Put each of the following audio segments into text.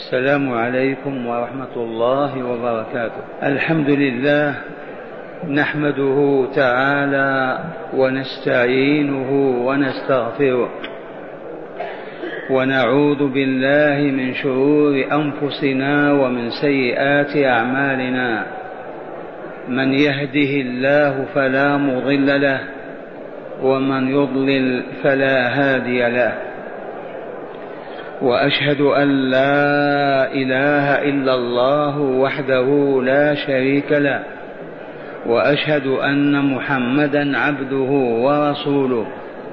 السلام عليكم ورحمة الله وبركاته. الحمد لله نحمده تعالى ونستعينه ونستغفره ونعوذ بالله من شرور أنفسنا ومن سيئات أعمالنا. من يهده الله فلا مضل له ومن يضلل فلا هادي له. وأشهد أن لا إله إلا الله وحده لا شريك له، وأشهد أن محمدا عبده ورسوله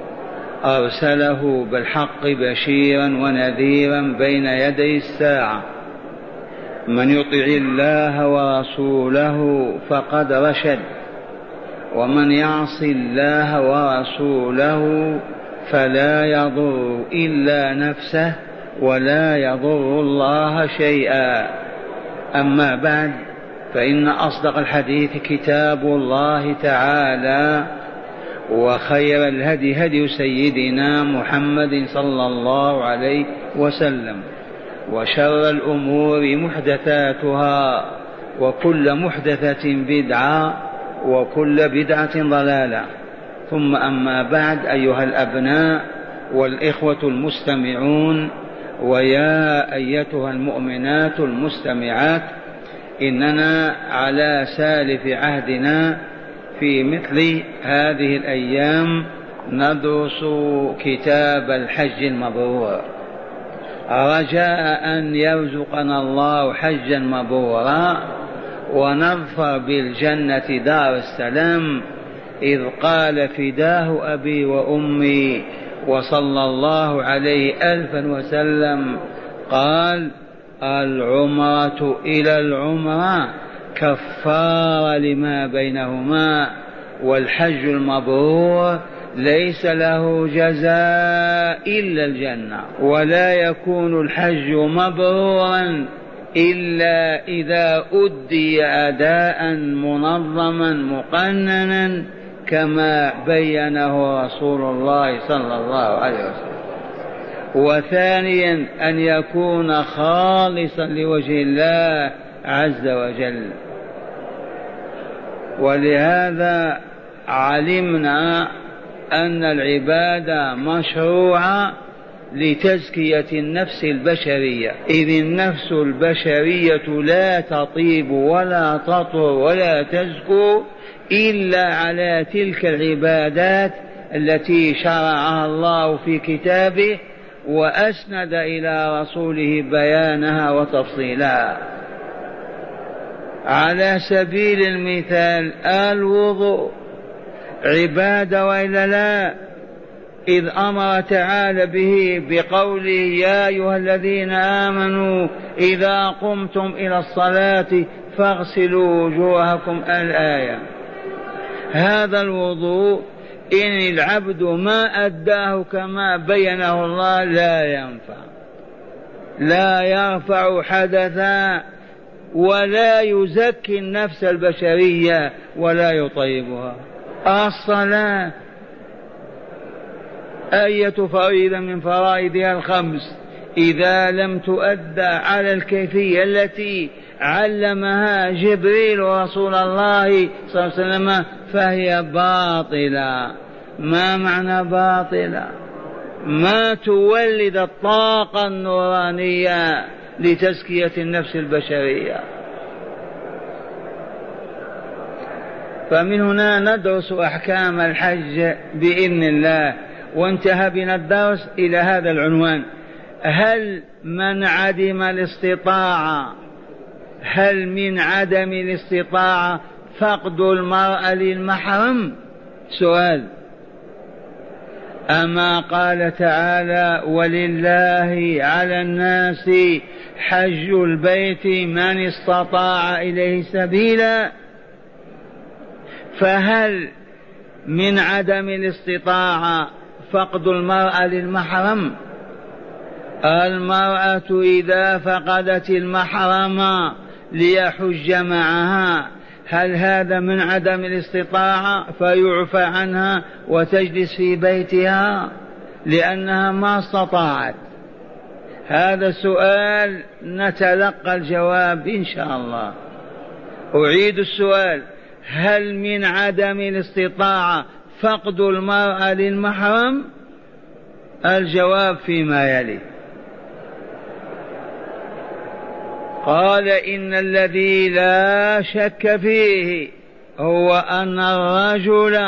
أرسله بالحق بشيرا ونذيرا بين يدي الساعة. من يطع الله ورسوله فقد رشد، ومن يعص الله ورسوله فلا يضر إلا نفسه ولا يضر الله شيئا. أما بعد، فإن أصدق الحديث كتاب الله تعالى، وخير الهدي هدي سيدنا محمد صلى الله عليه وسلم، وشر الأمور محدثاتها، وكل محدثة بدعة، وكل بدعة ضلالة. ثم أما بعد، أيها الأبناء والإخوة المستمعون، ويا أيتها المؤمنات المستمعات، إننا على سالف عهدنا في مثل هذه الأيام ندرس كتاب الحج المبرور، رجاء أن يرزقنا الله حجا مبرورا ونظفر بالجنة دار السلام، إذ قال فداه أبي وأمي وصلى الله عليه ألفا وسلم، قال: العمرة إلى العمرة كفارة لما بينهما، والحج المبرور ليس له جزاء إلا الجنة. ولا يكون الحج مبرورا إلا إذا أدي أداء منظما مقننا كما بينه رسول الله صلى الله عليه وسلم. وثانيا أن يكون خالصا لوجه الله عز وجل. ولهذا علمنا أن العبادة مشروعة لتزكية النفس البشرية، إذ النفس البشرية لا تطيب ولا تطهر ولا تزكو إلا على تلك العبادات التي شرعها الله في كتابه وأسند إلى رسوله بيانها وتفصيلها. على سبيل المثال، الوضوء عبادة وإلا لا؟ إذ أمر تعالى به بقوله: يا أيها الذين آمنوا إذا قمتم إلى الصلاة فاغسلوا وجوهكم، الآية. هذا الوضوء إن العبد ما أداه كما بينه الله لا ينفع، لا يرفع حدثا ولا يزكي النفس البشرية ولا يطيبها. الصلاة أية فريضة من فرائضها الخمس إذا لم تؤدى على الكيفية التي علمها جبريل رسول الله صلى الله عليه وسلم فهي باطلة. ما معنى باطلة؟ ما تولد الطاقة النورانية لتزكية النفس البشرية. فمن هنا ندرس أحكام الحج بإذن الله. وانتهى بنا الدرس إلى هذا العنوان: هل من عدم الاستطاعة فقد المرأة للمحرم؟ سؤال. أما قال تعالى: ولله على الناس حج البيت من استطاع إليه سبيلا. فهل من عدم الاستطاعة فقد المرأة للمحرم؟ المرأة إذا فقدت المحرم ليحج معها، هل هذا من عدم الاستطاعة فيعفى عنها وتجلس في بيتها لأنها ما استطاعت؟ هذا سؤال نتلقى الجواب إن شاء الله. أعيد السؤال: هل من عدم الاستطاعة فقد المرأة للمحرم؟ الجواب فيما يلي. قال: إن الذي لا شك فيه هو أن الرجل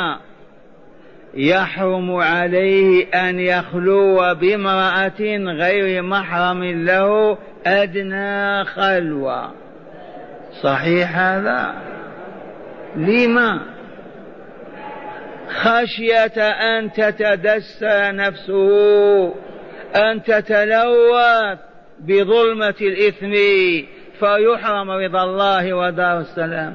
يحرم عليه أن يخلو بامرأة غير محرم له أدنى خلوة. صحيح هذا؟ لما؟ خشية أن تتدسى نفسه، أن تتلوث بظلمة الإثم فيحرم رضا الله ودار السلام.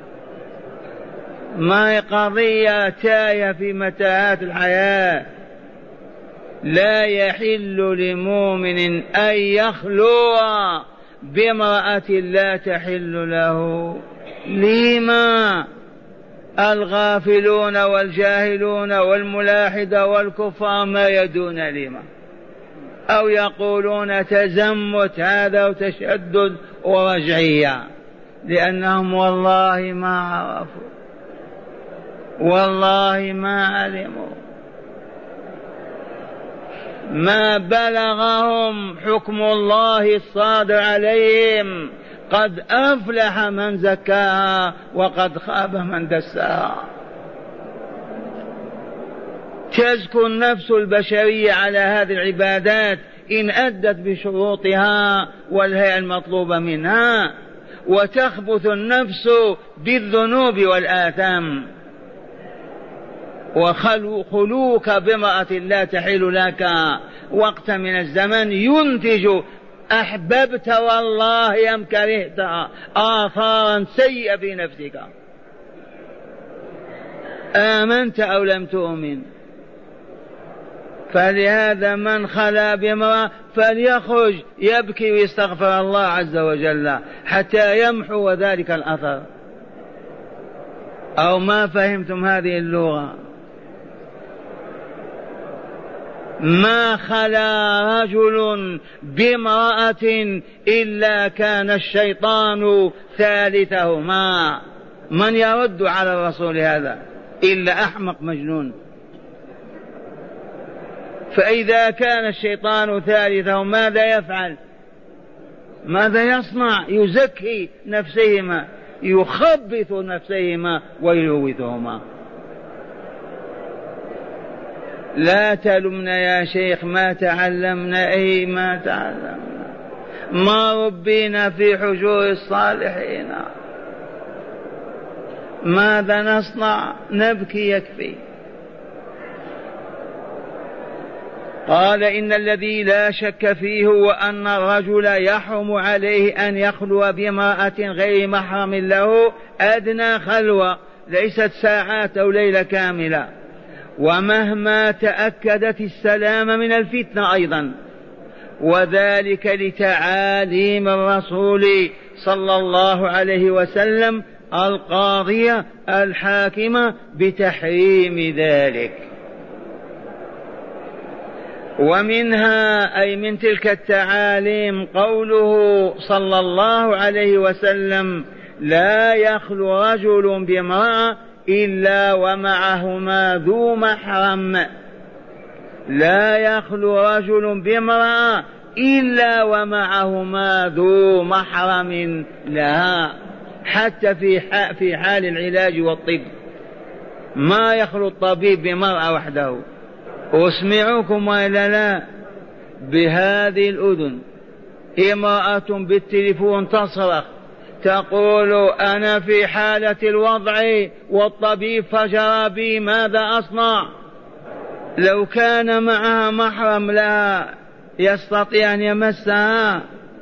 ما هي قضية تاية في متاهات الحياة. لا يحل لمؤمن أن يخلو بامرأة لا تحل له. لما؟ الغافلون والجاهلون والملاحدة والكفار ما يدون لما، أو يقولون تزمت هذا وتشدد ورجعية، لأنهم والله ما عرفوا، والله ما علموا، ما بلغهم حكم الله الصادر عليهم. قد أفلح من زكاها وقد خاب من دساها. تزكو النفس البشرية على هذه العبادات إن أدت بشروطها والهيئة المطلوبة منها، وتخبث النفس بالذنوب والآثام. وخلوك بامرأة لا تحل لك وقت من الزمن ينتج أحببت والله أم كرهت آثارا سيئة في نفسك، آمنت أو لم تؤمن. فلهذا من خلا بامرأة فليخرج يبكي ويستغفر الله عز وجل حتى يمحو ذلك الأثر. أو ما فهمتم هذه اللغة؟ ما خلا رجل بامرأة إلا كان الشيطان ثالثهما. من يرد على الرسول هذا إلا أحمق مجنون. فإذا كان الشيطان ثالثهما ماذا يفعل؟ ماذا يصنع؟ يزكي نفسهما، يخبث نفسهما ويلوثهما. لا تلمنا يا شيخ، ما تعلمنا، أي ما تعلمنا، ما ربينا في حجور الصالحين. ماذا نصنع؟ نبكي يكفي. قال: إن الذي لا شك فيه هو أن الرجل يحرم عليه أن يخلو بامرأة غير محرم له أدنى خلوة، ليست ساعات أو ليلة كاملة، ومهما تأكدت السلام من الفتنة أيضا، وذلك لتعاليم الرسول صلى الله عليه وسلم القاضية الحاكمة بتحريم ذلك. ومنها أي من تلك التعاليم قوله صلى الله عليه وسلم: لا يخلو رجل بامرأة إلا ومعهما ذو محرم. لا يخلو رجل بامرأة إلا ومعهما ذو محرم لها، حتى في حال العلاج والطب ما يخلو الطبيب بمرأة وحده. أسمعكم وإلا لا؟ بهذه الأذن امرأة بالتليفون تصرخ تقول: أنا في حالة الوضع والطبيب فجر بي، ماذا أصنع؟ لو كان معها محرم لها يستطيع أن يمسها.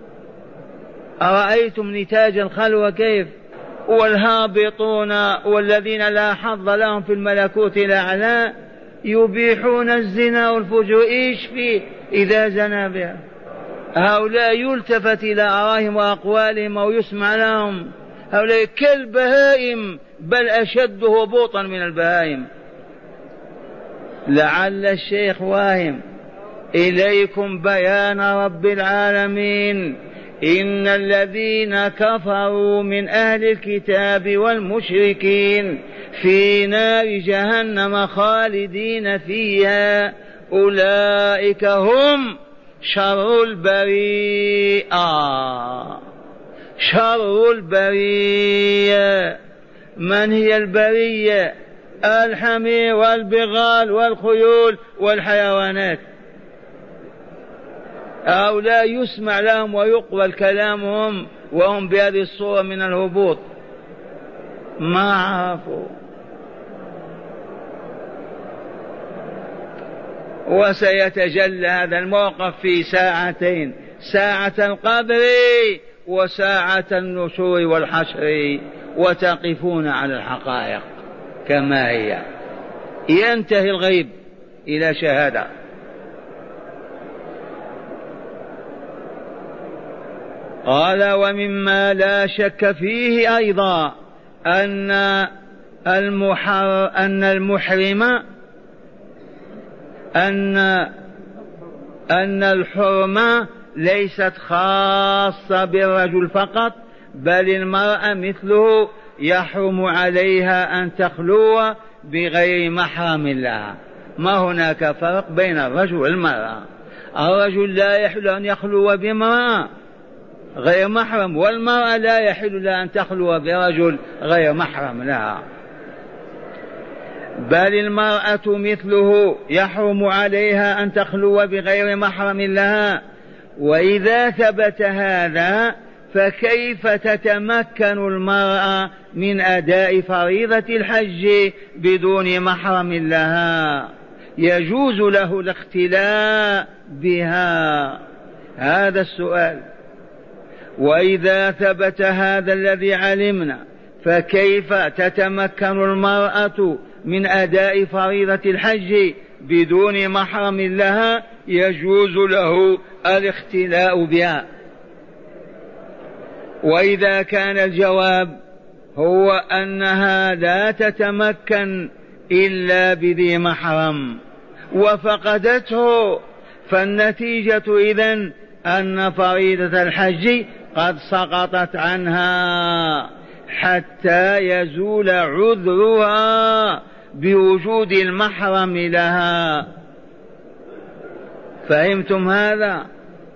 أرأيتم نتاج الخلوة كيف؟ والهابطون والذين لا حظ لهم في الملكوت الأعلى يبيحون الزنا والفجور. إيش فيه إذا زنى بها؟ هؤلاء يلتفت إلى آرائهم وأقوالهم ويسمع لهم. هؤلاء كالبهائم، بل أشد هبوطا من البهائم. لعل الشيخ واهم. إليكم بيان رب العالمين. إن الذين كفروا من أهل الكتاب والمشركين في نار جهنم خالدين فيها أولئك هم شر البرية. شر البرية من هي البرية؟ الحمير والبغال والخيول والحيوانات. هؤلاء يسمع لهم ويقبل كلامهم وهم بهذه الصورة من الهبوط ما عرفوا. وسيتجلى هذا الموقف في ساعتين، ساعة القبر وساعة النشور والحشر، وتقفون على الحقائق كما هي. ينتهي الغيب إلى شهادة. قال ومما لا شك فيه أيضا أن الحرمة ليست خاصة بالرجل فقط، بل المرأة مثله يحرم عليها أن تخلو بغير محرم لها. ما هناك فرق بين الرجل والمرأة. الرجل لا يحل أن يخلو بامرأة غير محرم، والمرأة لا يحل لها أن تخلو برجل غير محرم لها، بل المرأة مثله يحرم عليها أن تخلو بغير محرم لها. وإذا ثبت هذا فكيف تتمكن المرأة من أداء فريضة الحج بدون محرم لها؟ يجوز له الاختلاء بها؟ هذا السؤال. وإذا ثبت هذا الذي علمنا فكيف تتمكن المرأة من أداء فريضة الحج بدون محرم لها؟ يجوز له الاختلاء بها. وإذا كان الجواب هو أنها لا تتمكن إلا بذي محرم وفقدته، فالنتيجة إذن أن فريضة الحج قد سقطت عنها حتى يزول عذرها بوجود المحرم لها. فهمتم هذا؟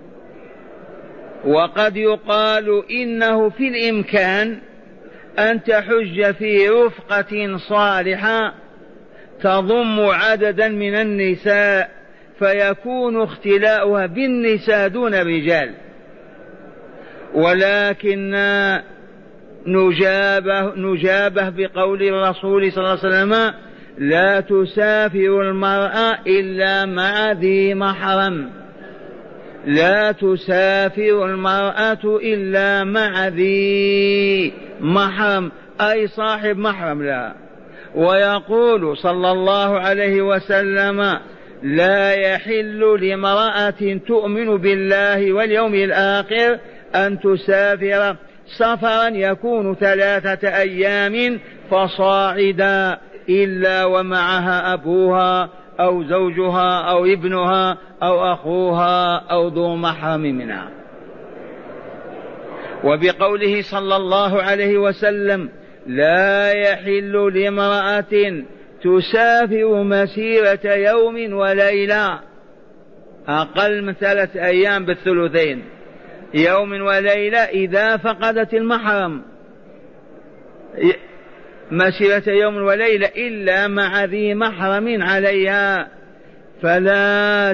وقد يقال إنه في الإمكان أن تحج في رفقة صالحة تضم عددا من النساء، فيكون اختلاؤها بالنساء دون الرجال، ولكن نجابه بقول الرسول صلى الله عليه وسلم لا تسافر المرأة إلا مع ذي محرم. لا تسافر المرأة إلا مع ذي محرم، أي صاحب محرم لها. ويقول صلى الله عليه وسلم لا يحل لامرأة تؤمن بالله واليوم الآخر أن تسافر سفرا يكون 3 أيام فصاعدا إلا ومعها أبوها أو زوجها أو ابنها أو أخوها أو ذو محرم منها. وبقوله صلى الله عليه وسلم لا يحل لامرأة تسافر مسيرة يوم وليلة، أقل من 3 أيام بالثلثين، يوم وليلة إذا فقدت المحرم، مسيرة يوم وليلة إلا مع ذي محرم عليها. فلا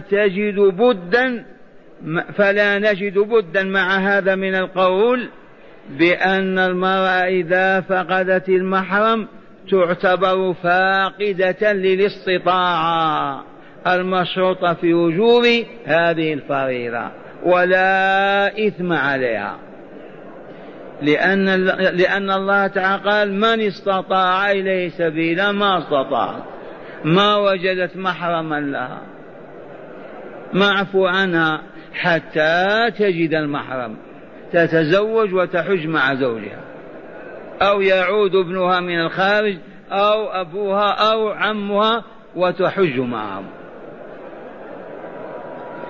نجد بدا مع هذا من القول بأن المرأة إذا فقدت المحرم تعتبر فاقدة للاستطاعة المشروطة في وجوب هذه الفريضة، ولا إثم عليها، لأن الله تعالى قال من استطاع إليه سبيلا ما استطاع، ما وجدت محرما لها معفو عنها حتى تجد المحرم، تتزوج وتحج مع زوجها، أو يعود ابنها من الخارج أو أبوها أو عمها وتحج معهم.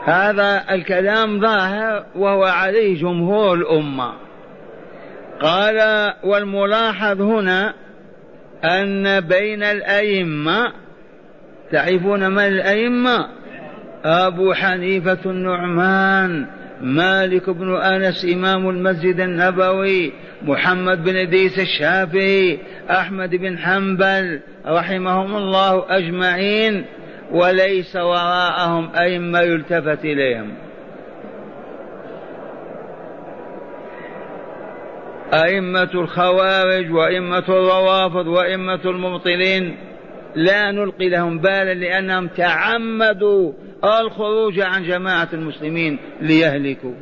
هذا الكلام ظاهر وهو عليه جمهور الأمة. قال والملاحظ هنا أن بين الأئمة، تعرفون من الأئمة؟ أبو حنيفة النعمان، مالك بن أنس إمام المسجد النبوي، محمد بن إدريس الشافعي، أحمد بن حنبل رحمهم الله أجمعين، وليس وراءهم أئمة يلتفت إليهم. أئمة الخوارج وأئمة الروافض وأئمة المبطلين لا نلقي لهم بالا، لأنهم تعمدوا الخروج عن جماعة المسلمين ليهلكوا.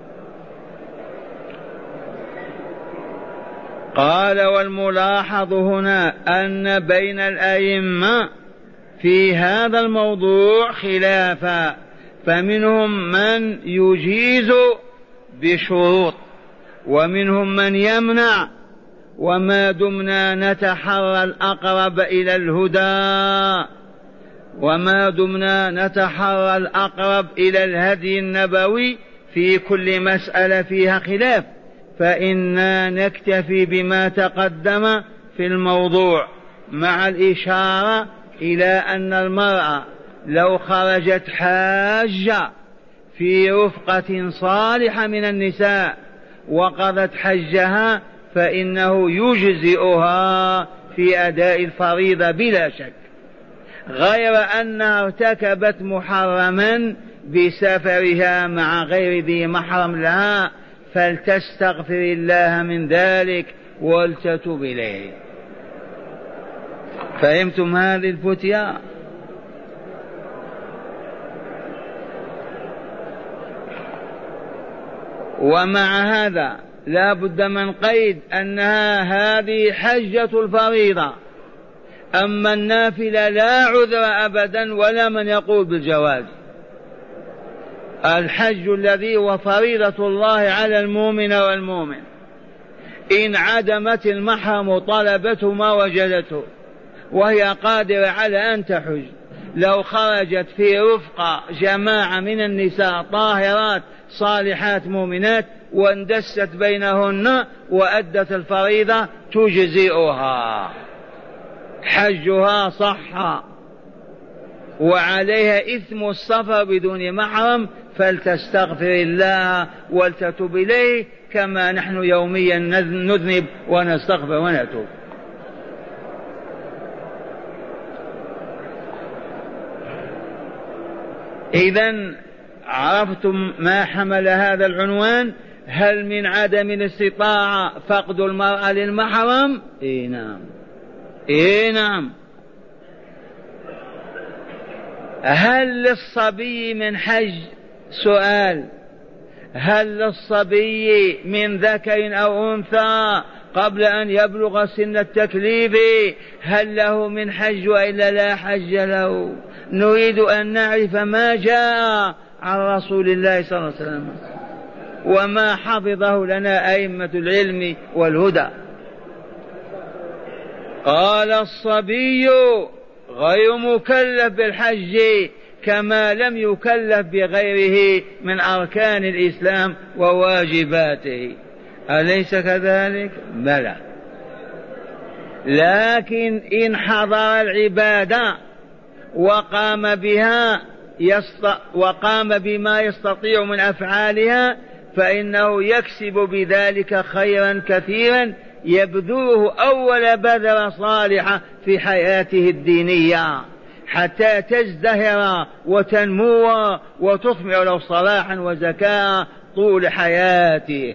قال والملاحظ هنا أن بين الأئمة في هذا الموضوع خلافا، فمنهم من يجيز بشروط ومنهم من يمنع، وما دمنا نتحرى الأقرب إلى الهدى، وما دمنا نتحرى الأقرب إلى الهدي النبوي في كل مسألة فيها خلاف، فإنا نكتفي بما تقدم في الموضوع، مع الإشارة إلى أن المرأة لو خرجت حاجة في رفقة صالحة من النساء وقضت حجها فإنه يجزئها في أداء الفريضة بلا شك، غير أنها ارتكبت محرما بسفرها مع غير ذي محرم لها، فلتستغفر الله من ذلك ولتتوب إليه. فهمتم هذه الفتية؟ ومع هذا لا بد من قيد أنها هذه حجة الفريضة، أما النافلة لا عذر أبدا ولا من يقول بالجواز. الحج الذي هو فريضة الله على المؤمن والمؤمن، إن عدمت المحرم طلبته ما وجدته وهي قادرة على أن تحج، لو خرجت في رفقة جماعة من النساء طاهرات صالحات مؤمنات واندست بينهن وأدت الفريضة تجزئها، حجها صح، وعليها إثم السفر بدون محرم، فلتستغفر الله ولتتوب إليه كما نحن يوميا نذنب ونستغفر ونتوب. إذن عرفتم ما حمل هذا العنوان؟ هل من عدم الاستطاعة فقد المرأة للمحرم؟ إيه نعم، إيه نعم. هل للصبي من حج؟ سؤال. هل للصبي من ذكر أو أنثى قبل أن يبلغ سن التكليف هل له من حج وإلا لا حج له؟ نريد أن نعرف ما جاء عن رسول الله صلى الله عليه وسلم وما حفظه لنا أئمة العلم والهدى. قال الصبي غير مكلف بالحج كما لم يكلف بغيره من أركان الإسلام وواجباته، أليس كذلك؟ بلى، لكن إن حضر العبادة وقام بما يستطيع من أفعالها فإنه يكسب بذلك خيرا كثيرا يبذله أول بذرة صالحة في حياته الدينية حتى تزدهر وتنمو وتثمر له صلاحا وزكاة طول حياته.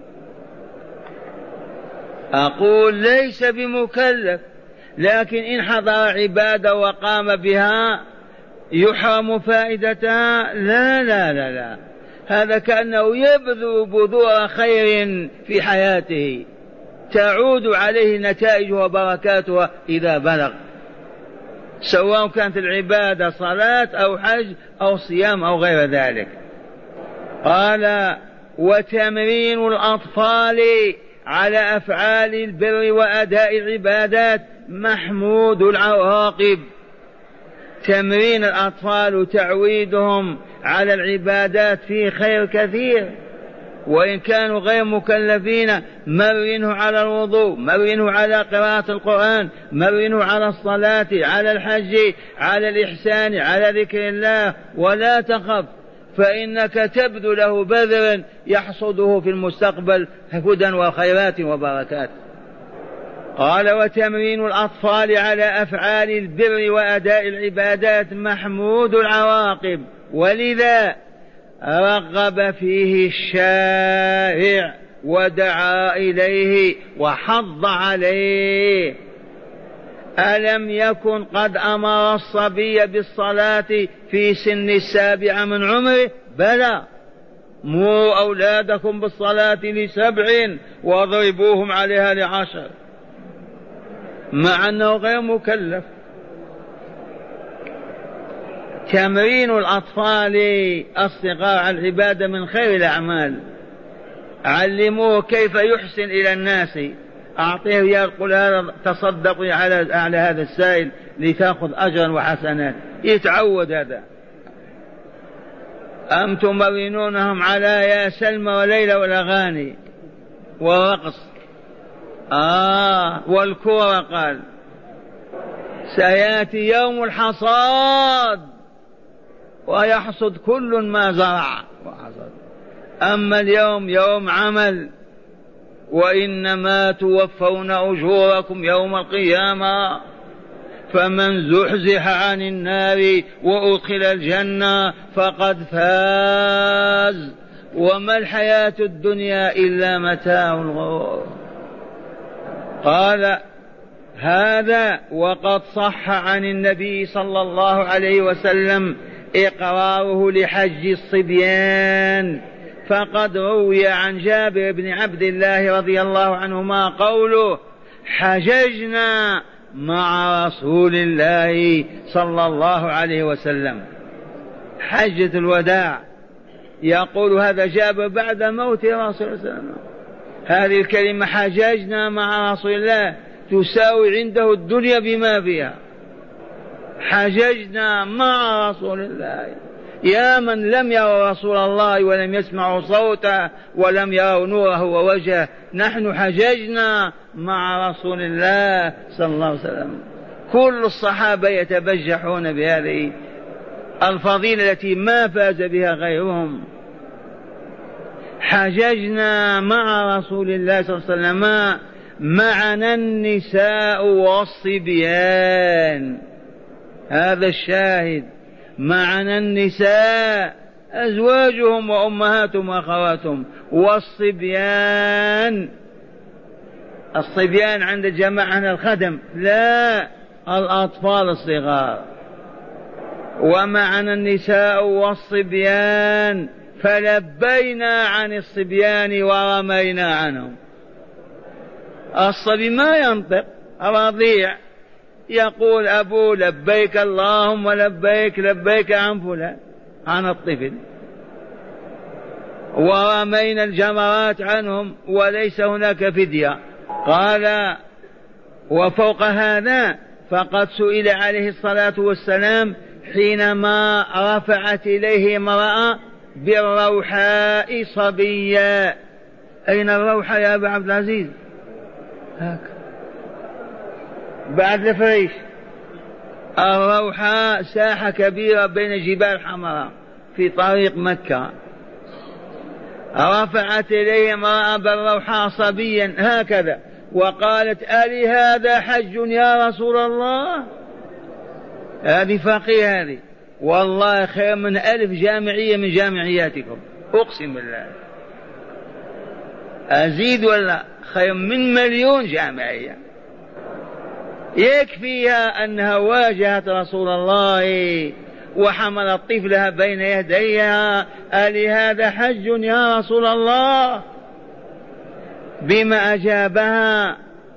أقول ليس بمكلف، لكن إن حضر عبادة وقام بها يحرم فائدتها؟ لا لا لا لا، هذا كأنه يبذل بذور خير في حياته تعود عليه نتائجها وبركاتها إذا بلغ، سواء كانت العبادة صلاة أو حج أو صيام أو غير ذلك. قال وتمرين الأطفال على أفعال البر وأداء العبادات محمود العواقب. تمرين الأطفال وتعويدهم على العبادات فيه خير كثير، وإن كانوا غير مكلفين مرنوا على الوضوء، مرنوا على قراءة القرآن، مرنوا على الصلاة، على الحج، على الإحسان، على ذكر الله، ولا تخف فإنك تبذله بذرا يحصده في المستقبل هدى وخيرات وبركات. قال وتمرين الأطفال على أفعال البر وأداء العبادات محمود العواقب، ولذا رغب فيه الشارع ودعا إليه وحض عليه. ألم يكن قد أمر الصبي بالصلاة في سن 7 من عمره؟ بلى، مروا أولادكم بالصلاة ل7 واضربوهم عليها ل10، مع أنه غير مكلف. تمرين الأطفال الصغار على العبادة من خير الأعمال. علموه كيف يحسن إلى الناس، أعطيه يقول هذا تصدقوا على هذا السائل لتأخذ أجرا وحسنات، يتعود هذا. أم تمرنونهم على يا سلمى وليلى والأغاني والرقص والكورة. قال سيأتي يوم الحصاد ويحصد كل ما زرع وحصد، أما اليوم يوم عمل، وإنما توفون أجوركم يوم القيامة، فمن زحزح عن النار وأدخل الجنة فقد فاز، وما الحياة الدنيا إلا متاع الغرور. قال هذا وقد صح عن النبي صلى الله عليه وسلم إقراره لحج الصبيان، فقد روي عن جابر بن عبد الله رضي الله عنهما قوله حججنا مع رسول الله صلى الله عليه وسلم، حجة الوداع. يقول هذا جابر بعد موت رسول الله صلى الله عليه وسلم. هذه الكلمة حججنا مع رسول الله تساوي عنده الدنيا بما فيها. حججنا مع رسول الله. يا من لم يروا رسول الله ولم يسمعوا صوته ولم يروا نوره ووجهه، نحن حججنا مع رسول الله صلى الله عليه وسلم. كل الصحابة يتبجحون بهذه الفضيلة التي ما فاز بها غيرهم. حججنا مع رسول الله صلى الله عليه وسلم، معنا النساء والصبيان. هذا الشاهد، معنا النساء أزواجهم وأمهاتهم وأخواتهم، والصبيان. الصبيان عند جماعة الخدم، لا، الأطفال الصغار. ومعنا النساء والصبيان، فلبينا عن الصبيان ورمينا عنهم. الصبي ما ينطق، رضيع، يقول أبو لبيك اللهم لبيك لبيك عن فلان، عن الطفل. ورمينا الجمرات عنهم وليس هناك فدية. قال وفوق هذا فقد سئل عليه الصلاة والسلام حينما رفعت إليه امرأة بالروحاء صبيا. أين الروحاء يا أبا عبد العزيز؟ هكذا بعد الفريش. الروحاء ساحة كبيرة بين جبال حمراء في طريق مكة. رفعت إليه امرأة بالروحاء صبيا هكذا، وقالت ألي هذا حج يا رسول الله؟ هذه فقيه، هذه والله خير من 1000 جامعية من جامعياتكم، أقسم بالله. أزيد ولا خير من 1,000,000 جامعية. يكفيها أنها واجهت رسول الله وحملت طفلها بين يديها، ألي هذا حج يا رسول الله؟ بما أجابها؟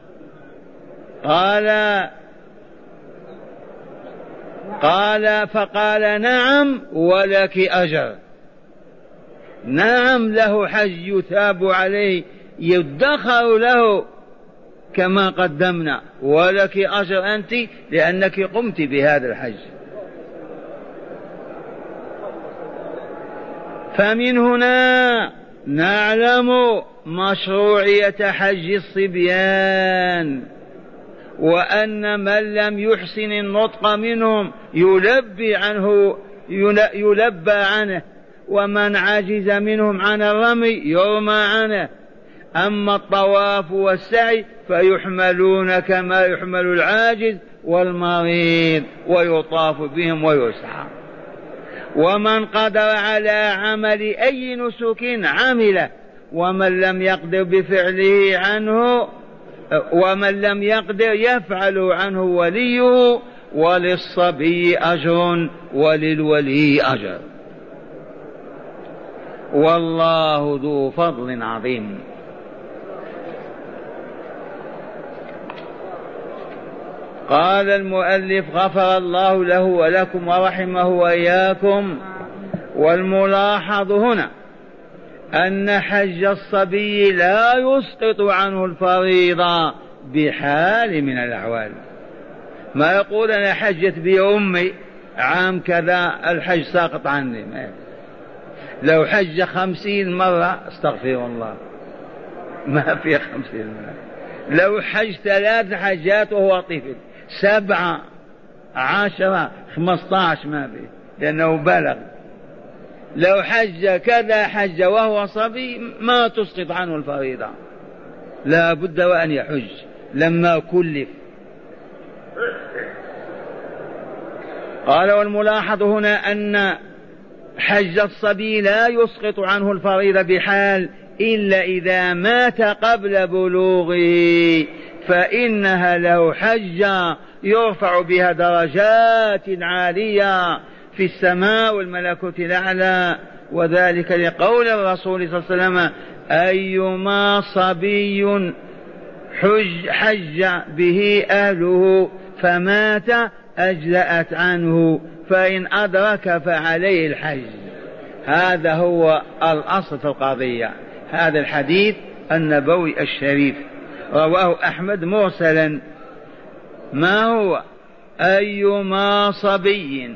فقال نعم ولك أجر. نعم له حج يثاب عليه يدخر له كما قدمنا، ولك أجر أنت لأنك قمت بهذا الحج. فمن هنا نعلم مشروعية حج الصبيان، وأن من لم يحسن النطق منهم يلبى عنه، ومن عجز منهم عن الرمي يرمى عنه. أما الطواف والسعي فيحملون كما يحمل العاجز والمريض ويطاف بهم ويسعى. ومن قدر على عمل أي نسك عمله، ومن لم يقدر بفعله عنه، ومن لم يقدر يفعل عنه وليه، وللصبي أجر وللولي أجر، والله ذو فضل عظيم. قال المؤلف غفر الله له ولكم ورحمه وإياكم. والملاحظ هنا أن حج الصبي لا يسقط عنه الفريضة بحال من الأحوال. ما يقول أنا حجت بي أمي عام كذا الحج ساقط عني، لو حج 50 مرة استغفر الله ما في 50 مرة. لو حج 3 حجات وهو طفل، 7 10 15 ما في، لأنه بلغ. لو حج كذا حج وهو صبي ما تسقط عنه الفريضة، لا بد وأن يحج لما كلف. قال والملاحظ هنا أن حج الصبي لا يسقط عنه الفريضة بحال إلا إذا مات قبل بلوغه، فإنها له حجة يرفع بها درجات عالية في السماء والملكوت الأعلى، وذلك لقول الرسول صلى الله عليه وسلم أيما صبي حج به أهله فمات أجزأت عنه، فإن أدرك فعليه الحج. هذا هو الأصل في القضية. هذا الحديث النبوي الشريف رواه أحمد مرسلا. ما هو؟ أيما صبي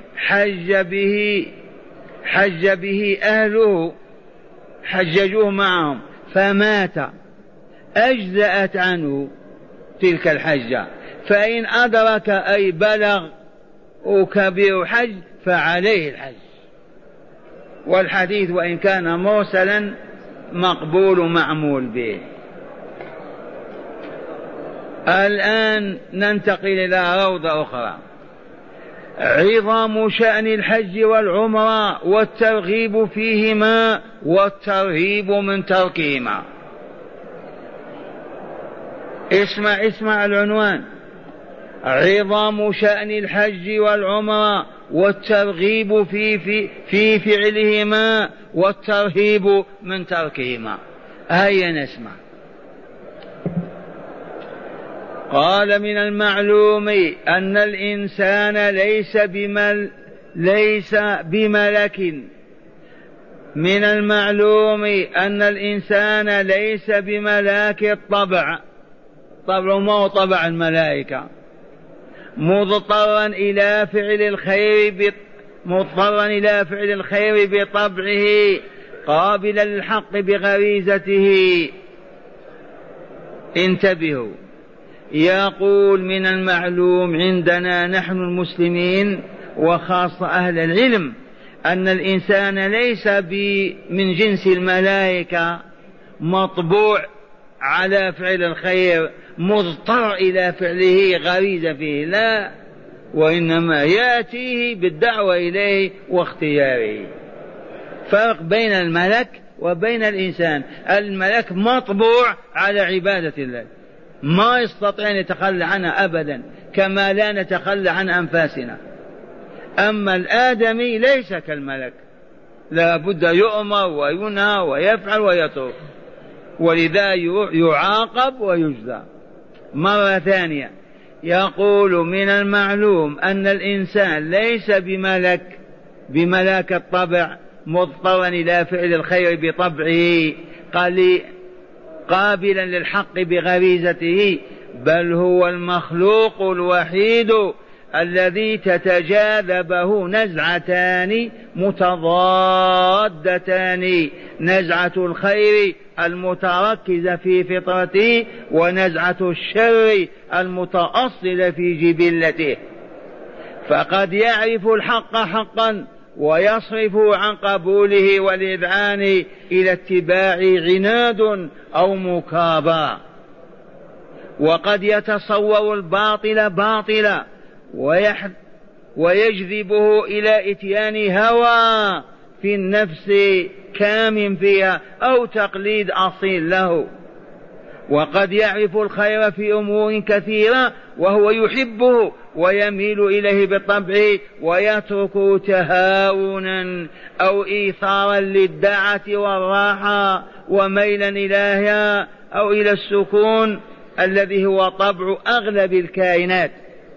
حج به أهله، حججوه معهم فمات أجزأت عنه تلك الحجة، فإن أدرك أي بلغ وكبير حج فعليه الحج. والحديث وإن كان مرسلا مقبول معمول به. الآن ننتقل إلى روضة أخرى، عظم شأن الحج والعمرة والترغيب فيهما والترهيب من تركهما. اسمع العنوان: عظم شأن الحج والعمرة والترغيب في فعلهما والترهيب من تركهما. هيا نسمع. قال من المعلوم أن الإنسان ليس بملك. من المعلوم أن الإنسان ليس بملاك الطبع، طبع ما هو طبع الملائكة، مضطرا إلى فعل الخير بطبعه، قابلا للحق بغريزته. انتبهوا، يقول من المعلوم عندنا نحن المسلمين وخاصة أهل العلم أن الإنسان ليس من جنس الملائكة مطبوع على فعل الخير مضطر إلى فعله غريزة فيه، لا، وإنما يأتيه بالدعوة إليه واختياره. فرق بين الملك وبين الإنسان. الملك مطبوع على عبادة الله، ما يستطيع أن يتخلى عنها أبدا، كما لا نتخلى عن أنفاسنا. أما الآدمي ليس كالملك، لا بد يؤمر وينهى ويفعل ويترك، ولذا يعاقب ويجزى. مرة ثانية يقول من المعلوم أن الإنسان ليس بملاك الطبع مضطرا إلى فعل الخير بطبعه قابلا للحق بغريزته، بل هو المخلوق الوحيد الذي تتجاذبه نزعتان متضادتان، نزعة الخير المتركزة في فطرته ونزعة الشر المتأصلة في جبلته. فقد يعرف الحق حقا ويصرف عن قبوله والإذعان إلى اتباع عناد أو مكابرة، وقد يتصور الباطل باطلا ويجذبه إلى إتيان هوى في النفس كام فيها أو تقليد أصيل له، وقد يعرف الخير في أمور كثيرة وهو يحبه ويميل إليه بالطبع ويتركه تهاونا أو إيثارا للدعة والراحة وميلا إليها أو إلى السكون الذي هو طبع أغلب الكائنات.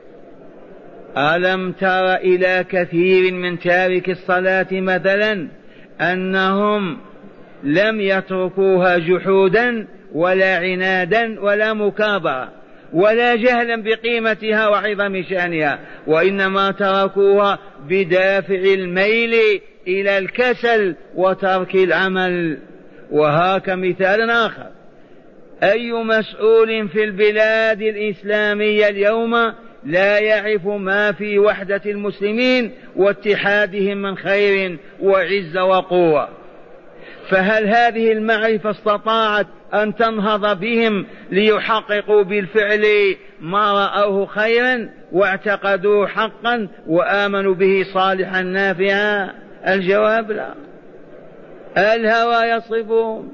ألم تر إلى كثير من تارك الصلاة مثلا أنهم لم يتركوها جحودا ولا عنادا ولا مكابرة ولا جهلا بقيمتها وعظم شأنها، وإنما تركوها بدافع الميل إلى الكسل وترك العمل. وهاك مثال آخر: أي مسؤول في البلاد الإسلامية اليوم لا يعرف ما في وحدة المسلمين واتحادهم من خير وعزة وقوة؟ فهل هذه المعرفة استطاعت أن تنهض بهم ليحققوا بالفعل ما رأوه خيرا واعتقدوه حقا وآمنوا به صالحا نافعا؟ الجواب لا، الهوى يصرفهم.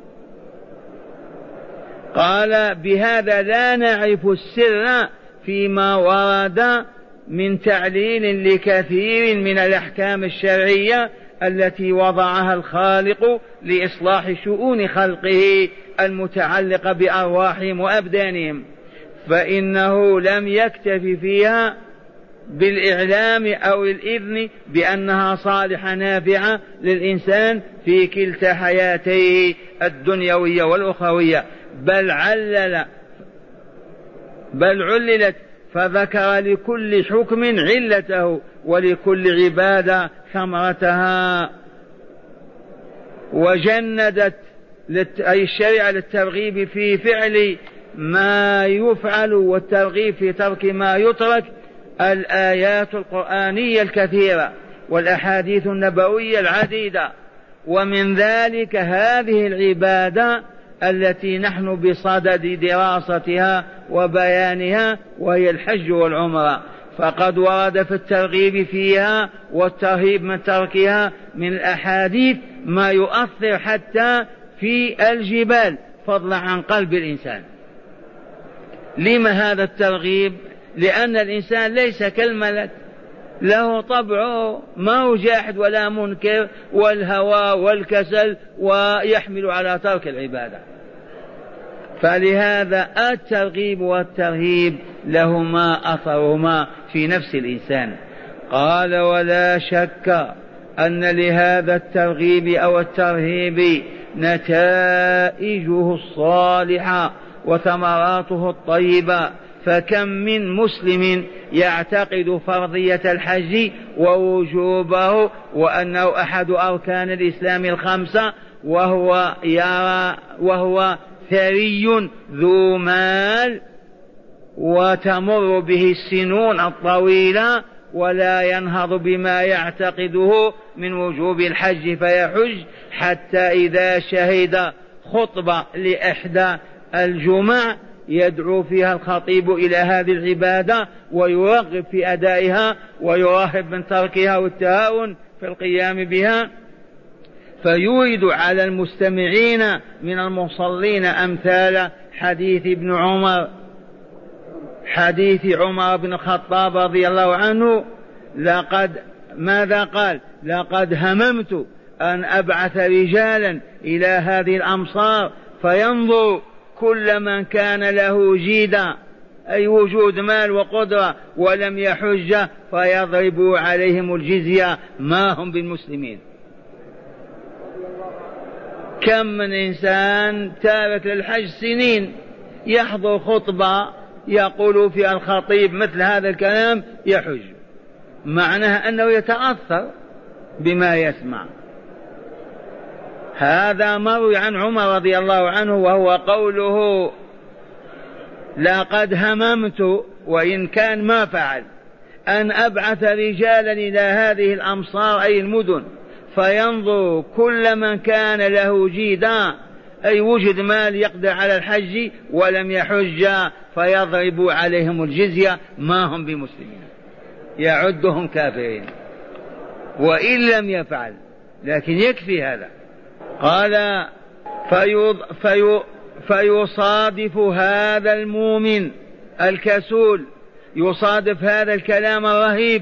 قال: بهذا لا نعرف السر فيما ورد من تعليل لكثير من الأحكام الشرعية التي وضعها الخالق لإصلاح شؤون خلقه المتعلقة بأرواحهم وأبدانهم، فإنه لم يكتف فيها بالإعلام أو الإذن بأنها صالحة نافعة للإنسان في كلتا حياتيه الدنيوية والأخروية، بل عللت فذكر لكل حكم علته ولكل عبادة ثمرتها، وجندت أي الشريعة للترغيب في فعل ما يفعل والترغيب في ترك ما يترك الآيات القرآنية الكثيرة والأحاديث النبوية العديدة. ومن ذلك هذه العبادة التي نحن بصدد دراستها وبيانها، وهي الحج والعمرة، فقد ورد في الترغيب فيها والترهيب من تركها من الأحاديث ما يؤثر حتى في الجبال فضلا عن قلب الإنسان. لما هذا الترغيب؟ لأن الإنسان ليس كالملك، له طبعه ما هو جاحد ولا منكر، والهوى والكسل، ويحمل على ترك العبادة. فلهذا الترغيب والترهيب لهما أثرهما في نفس الإنسان. قال: ولا شك أن لهذا الترغيب أو الترهيب نتائجه الصالحة وثمراته الطيبة، فكم من مسلم يعتقد فرضية الحج ووجوبه وأنه أحد أركان الإسلام الخمسة، وهو ثري ذو مال وتمر به السنون الطويلة ولا ينهض بما يعتقده من وجوب الحج فيحج، حتى إذا شهد خطبة لإحدى الجمع يدعو فيها الخطيب إلى هذه العبادة ويرغب في أدائها ويراهب من تركها والتهاون في القيام بها، فيورد على المستمعين من المصلين أمثال حديث عمر بن الخطاب رضي الله عنه. ماذا قال؟ لقد هممت أن أبعث رجالا إلى هذه الأمصار فينظر كل من كان له جيدا، أي وجود مال وقدرة، ولم يحج فيضربوا عليهم الجزية، ما هم بالمسلمين. كم من إنسان تارك للحج سنين يحضر خطبة يقول في الخطيب مثل هذا الكلام يحج، معناها أنه يتأثر بما يسمع. هذا مروي عن عمر رضي الله عنه، وهو قوله لقد هممت، وإن كان ما فعل، أن أبعث رجالا إلى هذه الأمصار أي المدن فينظر كل من كان له جيدا أي وجد مال يقدر على الحج ولم يحج فيضرب عليهم الجزية ما هم بمسلمين، يعدهم كافرين وإن لم يفعل، لكن يكفي هذا. قال فيصادف هذا المؤمن الكسول، يصادف هذا الكلام الرهيب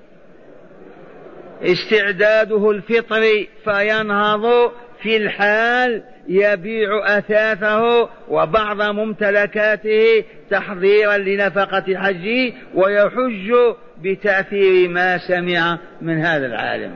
استعداده الفطري فينهض في الحال يبيع أثاثه وبعض ممتلكاته تحضيرا لنفقة حجه ويحج بتأثير ما سمع من هذا العالم.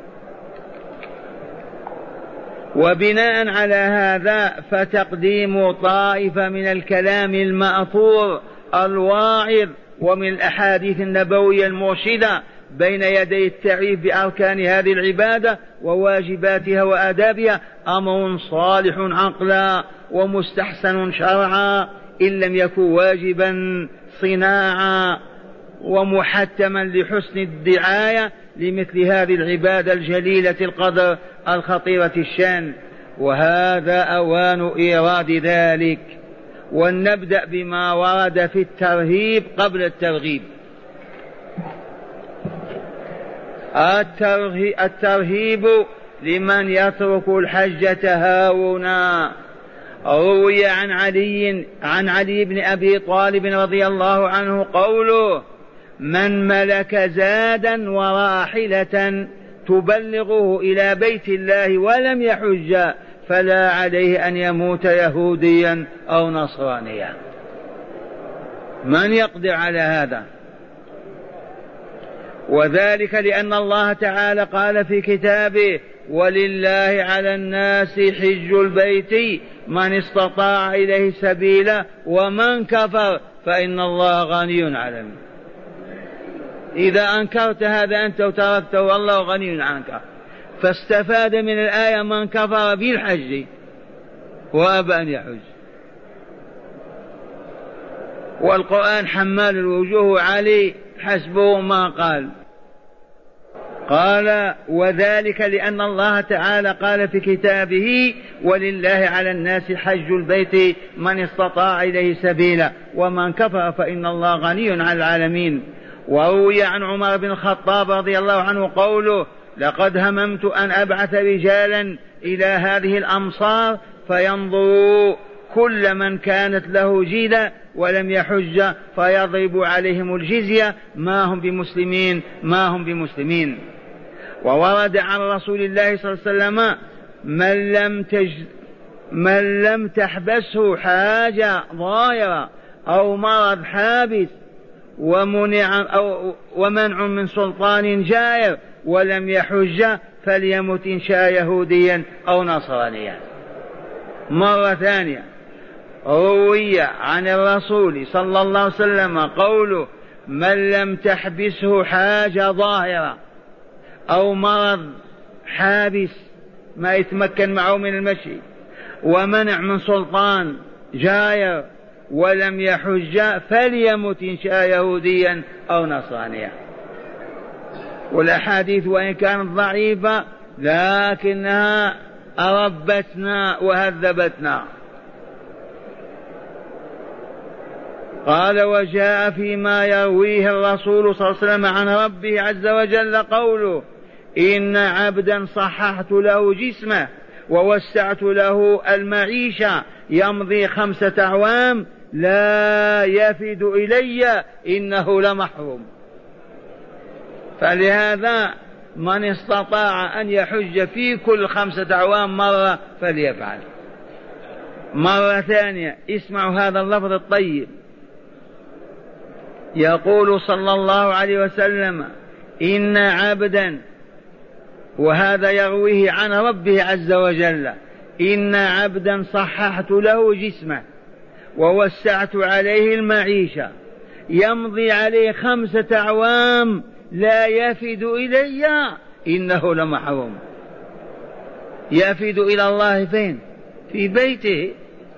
وبناء على هذا فتقديم طائفة من الكلام المأثور الواعظ ومن الأحاديث النبوية المرشدة بين يدي التعريف بأركان هذه العبادة وواجباتها وآدابها أمر صالح عقلا ومستحسن شرعا، إن لم يكن واجبا صناعا ومحتما لحسن الدعاية لمثل هذه العبادة الجليلة القدر الخطيرة الشان. وهذا أوان إيراد ذلك. ولنبدأ بما ورد في الترهيب قبل الترغيب. الترهيب لمن يترك الحج تهاونا. روي عن علي بن أبي طالب رضي الله عنه قوله: من ملك زادا وراحلة تبلغه إلى بيت الله ولم يحج فلا عليه أن يموت يهوديا أو نصرانيا. من يقدر على هذا؟ وذلك لأن الله تعالى قال في كتابه: ولله على الناس حج البيت من استطاع إليه سبيلا ومن كفر فإن الله غني عنه. إذا أنكرت هذا أنت وتركته والله غني عنك. فاستفاد من الآية من كفر بالحج وأبى أن يحج. والقرآن حمال الوجوه عليه حسبه ما قال وذلك لأن الله تعالى قال في كتابه: ولله على الناس حج البيت من استطاع إليه سبيلا ومن كفر فإن الله غني عن العالمين. وروي عن عمر بن الخطاب رضي الله عنه قوله: لقد هممت أن أبعث رجالا إلى هذه الأمصار فينظروا كل من كانت له جيدة ولم يحج فيضرب عليهم الجزية ما هم بمسلمين. وورد عن رسول الله صلى الله عليه وسلم: من لم تحبسه حاجة ضائرة أو مرض حابس ومنع من سلطان جائر ولم يحج فليمت إن شاء يهوديا أو نصرانيا. مرة ثانية روي عن الرسول صلى الله عليه وسلم قوله: من لم تحبسه حاجة ظاهرة أو مرض حابس ما يتمكن معه من المشي ومنع من سلطان جائر ولم يحج فليمت إن شاء يهوديا أو نصرانيا. والأحاديث وإن كانت ضعيفة لكنها أربتنا وهذبتنا. قال: وجاء فيما يرويه الرسول صلى الله عليه وسلم عن ربه عز وجل قوله: إن عبدا صححت له جسمه ووسعت له المعيشة يمضي 5 أعوام لا يفد إلي إنه لمحروم. فلهذا من استطاع أن يحج في كل 5 أعوام مرة فليفعل. مرة ثانية اسمعوا هذا اللفظ الطيب. يقول صلى الله عليه وسلم: إن عبدا، وهذا يرويه عن ربه عز وجل: إن عبدا صححت له جسمه ووسعت عليه المعيشة، يمضي عليه 5 أعوام لا يفد إلي، إنه لمحروم. يفد إلى الله فين؟ في بيته.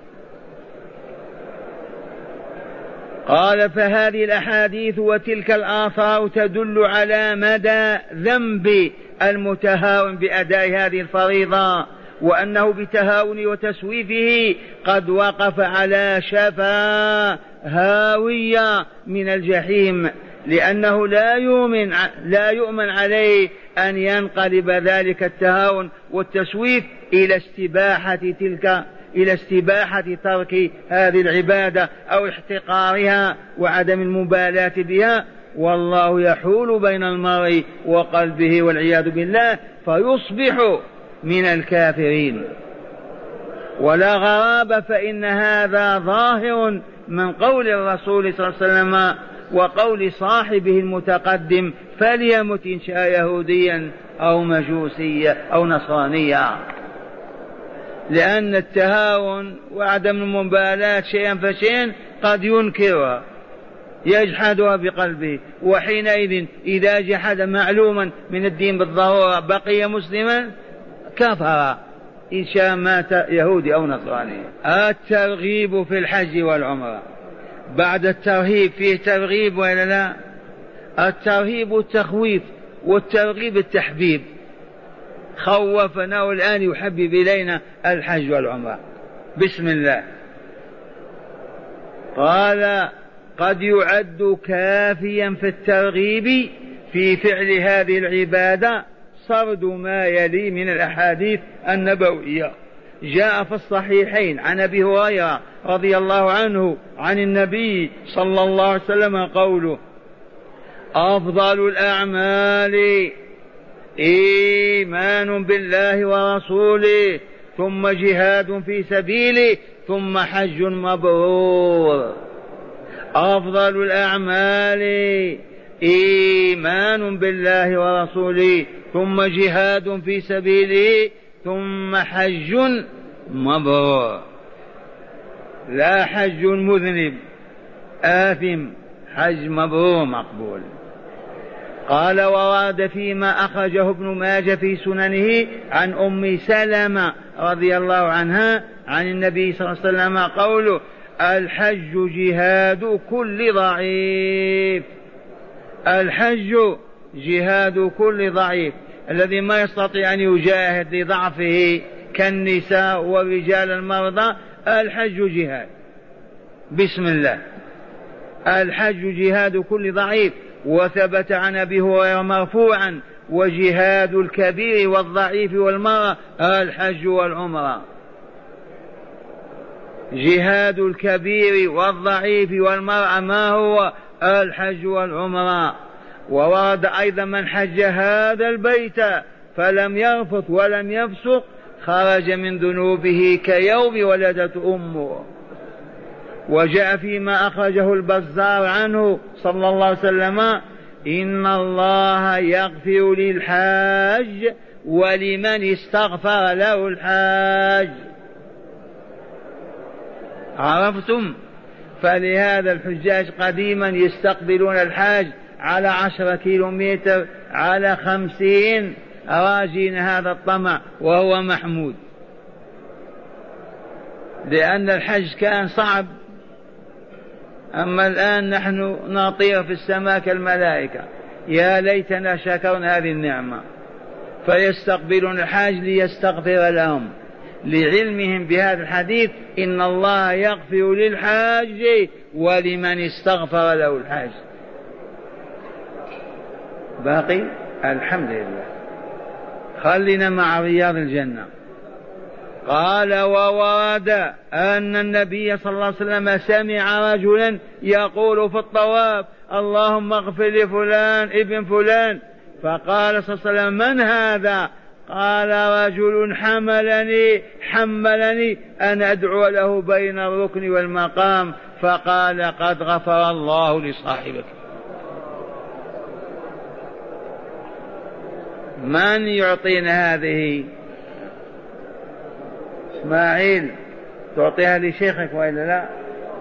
قال فهذه الأحاديث وتلك الآثار تدل على مدى ذنب المتهاون بأداء هذه الفريضة، وأنه بتهاون وتسويفه قد وقف على شفا هاوية من الجحيم، لأنه لا يؤمن عليه أن ينقلب ذلك التهاون والتسويف إلى استباحة ترك هذه العبادة أو احتقارها وعدم المبالاة بها، والله يحول بين المرء وقلبه والعياذ بالله فيصبح من الكافرين. ولا غرابة، فإن هذا ظاهر من قول الرسول صلى الله عليه وسلم وقول صاحبه المتقدم: فليمت إن شاء يهوديا أو مجوسيا أو نصرانيا. لأن التهاون وعدم المبالاة شيئا فشيئا قد ينكرها، يجحدها بقلبه، وحينئذ إذا جحد معلوما من الدين بالضرورة بقي مسلما كفر إن شاء مات يهودي أو نصراني. الترغيب في الحج والعمرة. بعد الترهيب فيه ترغيب ولا لا؟ الترهيب التخويف، والترغيب التحبيب. خوفنا والآن يحبب إلينا الحج والعمرة. بسم الله. قال: قد يعد كافيا في الترغيب في فعل هذه العبادة سرد ما يلي من الأحاديث النبوية. جاء في الصحيحين عن أبي هريرة رضي الله عنه عن النبي صلى الله عليه وسلم قوله: أفضل الأعمال إيمان بالله ورسوله، ثم جهاد في سبيله، ثم حج مبرور. أفضل الأعمال إيمان بالله ورسوله، ثم جهاد في سبيله، ثم حج مبرور. لا حج مذنب آثم، حج مبرور مقبول. قال: وراد فيما أخرجه ابن ماجه في سننه عن أم سلمة رضي الله عنها عن النبي صلى الله عليه وسلم قوله: الحج جهاد كل ضعيف. الحج جهاد كل ضعيف، الذي ما يستطيع أن يجاهد لضعفه كالنساء والرجال المرضى، الحج جهاد. بسم الله. الحج جهاد كل ضعيف. وثبت عن أبي هريرة مرفوعا: وجهاد الكبير والضعيف والمرأة الحج والعمرة. جهاد الكبير والضعيف والمرأة ما هو؟ الحج والعمرة. وورد أيضا: من حج هذا البيت فلم يرفث ولم يفسق خرج من ذنوبه كيوم ولدته أمه. وجاء فيما أخرجه البزار عنه صلى الله عليه وسلم: إن الله يغفر للحاج ولمن استغفر له الحاج. عرفتم؟ فلهذا الحجاج قديما يستقبلون الحاج على 10 كيلومتر، على 50، راجين هذا الطمع، وهو محمود، لأن الحج كان صعب. أما الآن نحن نطير في السماء كالملائكة. يا ليتنا شكرنا هذه النعمة. فيستقبلون الحاج ليستغفر لهم، لعلمهم بهذا الحديث: إن الله يغفر للحاج ولمن استغفر له الحاج. باقي الحمد لله. خلنا مع رياض الجنة. قال: وورد أن النبي صلى الله عليه وسلم سمع رجلا يقول في الطواف: اللهم اغفر لفلان ابن فلان. فقال صلى الله عليه وسلم: من هذا؟ قال: رجل حملني أن أدعو له بين الركن والمقام. فقال: قد غفر الله لصاحبك. من يعطينا هذه؟ إسماعيل، تعطيها لشيخك وإلا لا؟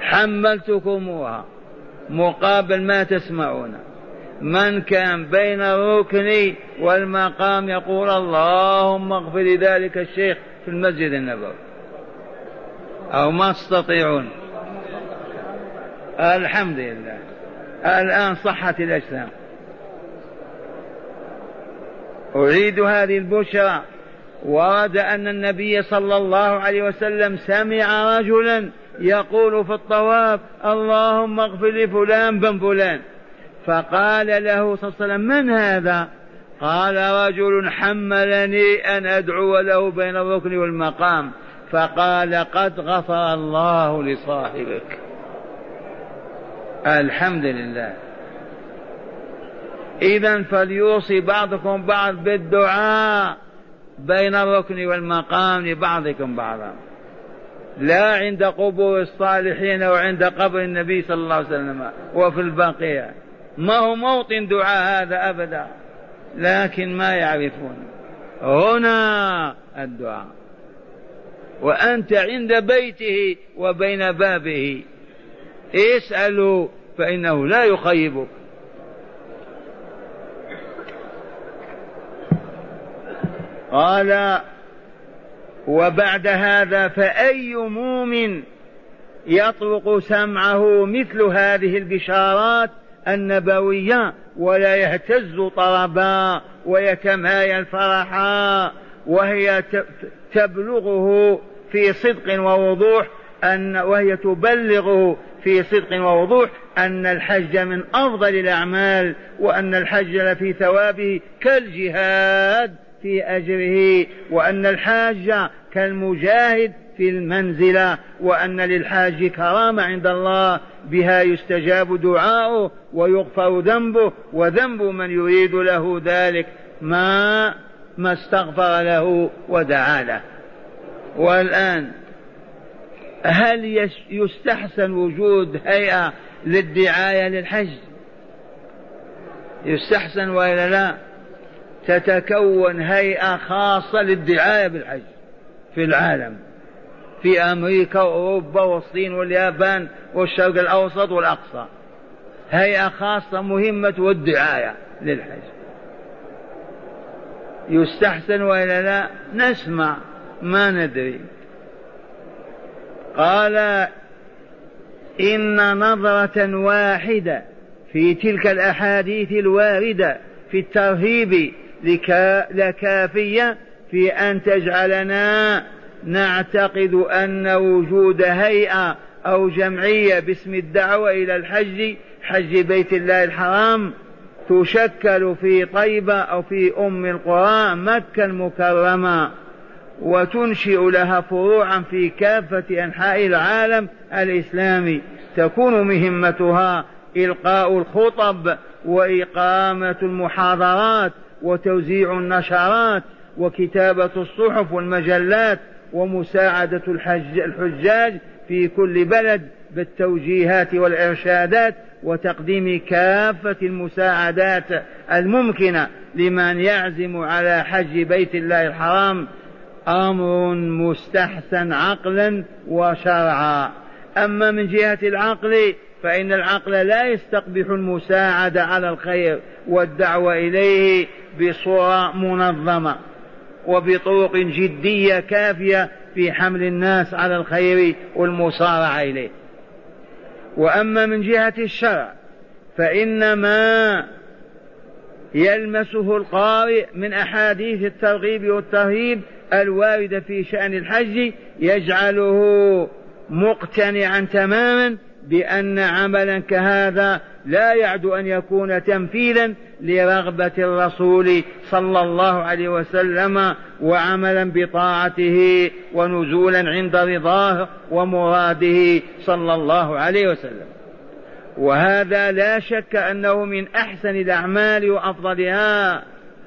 حملتكموها مقابل ما تسمعون. من كان بين الركن والمقام يقول اللهم اغفر لذلك الشيخ في المسجد النبوي، أو ما تستطيعون؟ الحمد لله الآن صحت الأجسام. أريد هذه البشرى. ورد أن النبي صلى الله عليه وسلم سمع رجلا يقول في الطواف اللهم اغفر لفلان بن فلان، فقال له صلى الله عليه وسلم من هذا؟ قال رجل حملني أن أدعو له بين الركن والمقام. فقال قد غفر الله لصاحبك. الحمد لله. إذن فليوصي بعضكم بعض بالدعاء بين الركن والمقام لبعضكم بعضا، لا عند قبور الصالحين وعند قبر النبي صلى الله عليه وسلم وفي البقيع، ما هو موطن دعاء هذا أبدا، لكن ما يعرفون. هنا الدعاء وأنت عند بيته وبين بابه، اسأله فإنه لا يخيبك. قال وبعد هذا فأي مؤمن يطرق سمعه مثل هذه البشارات النبوية ولا يهتز طربا ويتمايل فرحا، وهي تبلغه في صدق ووضوح وهي تبلغه في صدق ووضوح أن الحج من أفضل الأعمال، وأن الحج لفي ثوابه كالجهاد في أجره، وأن الحاج كالمجاهد في المنزلة، وأن للحاج كرامة عند الله بها يستجاب دعاؤه ويغفر ذنبه، وذنب من يريد له ذلك ما استغفر له ودعا له. والآن هل يستحسن وجود هيئة للدعاية للحج؟ يستحسن وإلا لا؟ تتكون هيئة خاصة للدعاية بالحج في العالم، في أمريكا وأوروبا والصين واليابان والشرق الأوسط والأقصى، هيئة خاصة مهمة والدعاية للحج. يستحسن وإلا لا؟ نسمع ما ندري. قال إن نظرة واحدة في تلك الأحاديث الواردة في الترهيب لكافية في أن تجعلنا نعتقد أن وجود هيئة أو جمعية باسم الدعوة إلى الحج، حج بيت الله الحرام، تشكل في طيبة أو في أم القرى مكة المكرمة، وتنشئ لها فروعا في كافة أنحاء العالم الإسلامي، تكون مهمتها إلقاء الخطب وإقامة المحاضرات وتوزيع النشرات وكتابة الصحف والمجلات ومساعدة الحجاج في كل بلد بالتوجيهات والإرشادات وتقديم كافة المساعدات الممكنة لمن يعزم على حج بيت الله الحرام، أمر مستحسن عقلا وشرعا. أما من جهة العقل فإن العقل لا يستقبح المساعدة على الخير والدعوة إليه بصورة منظمة وبطرق جدية كافية في حمل الناس على الخير والمسارعة إليه. وأما من جهة الشرع فإن ما يلمسه القارئ من أحاديث الترغيب والترهيب الواردة في شأن الحج يجعله مقتنعا تماما بأن عملا كهذا لا يعد أن يكون تنفيذا لرغبة الرسول صلى الله عليه وسلم وعملا بطاعته ونزولا عند رضاه ومراده صلى الله عليه وسلم. وهذا لا شك أنه من أحسن الأعمال وأفضلها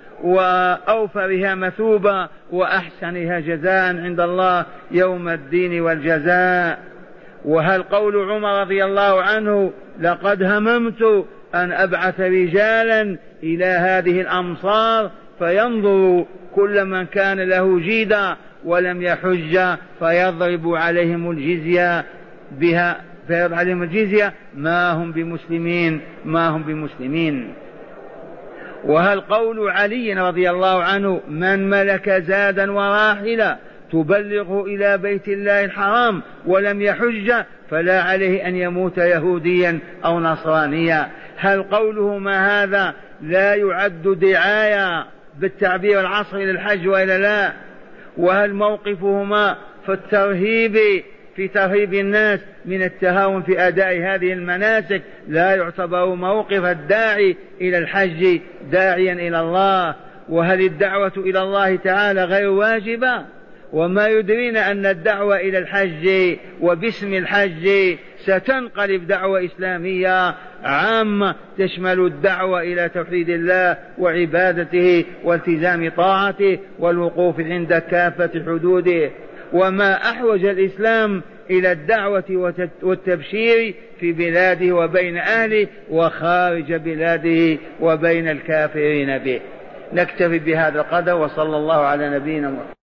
وأوفرها مثوبة وأحسنها جزاء عند الله يوم الدين والجزاء. وهل قول عمر رضي الله عنه لقد هممت أن أبعث رجالا إلى هذه الأمصار فينظر كل من كان له جيدا ولم يحج فيضرب عليهم الجزية بها فيضع عليهم الجزية ما هم بمسلمين ما هم بمسلمين. وهل قول علي رضي الله عنه من ملك زادا وراحلة تبلغه إلى بيت الله الحرام ولم يحج فلا عليه أن يموت يهوديا أو نصرانيا، هل قوله ما هذا لا يعد دعاية بالتعبير العصري للحج وإلا لا؟ وهل موقفهما في الترهيب في ترهيب الناس من التهاون في أداء هذه المناسك لا يعتبر موقف الداعي إلى الحج داعيا إلى الله؟ وهل الدعوة إلى الله تعالى غير واجبة؟ وما يدرينا أن الدعوة إلى الحج وباسم الحج ستنقلب دعوة إسلامية عامة تشمل الدعوة إلى توحيد الله وعبادته والتزام طاعته والوقوف عند كافة حدوده. وما أحوج الإسلام إلى الدعوة والتبشير في بلاده وبين أهله وخارج بلاده وبين الكافرين به. نكتفي بهذا القدر، وصلى الله على نبينا محمد.